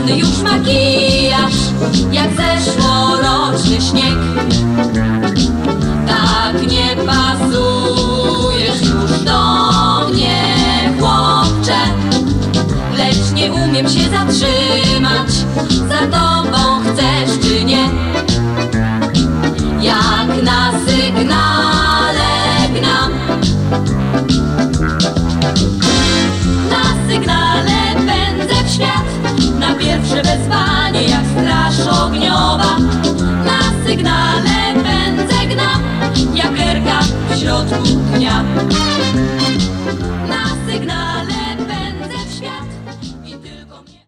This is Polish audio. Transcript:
czerwony już makijaż, jak zeszłoroczny śnieg. Tak nie pasujesz już do mnie, chłopcze, lecz nie umiem się zatrzymać. Za tobą chcesz czy nie? Jak na sygnale gnam, na sygnale pędzę w świat, na pierwsze wezwanie jak straż ogniowa. Na sygnale pędzę gnam, jak erka w środku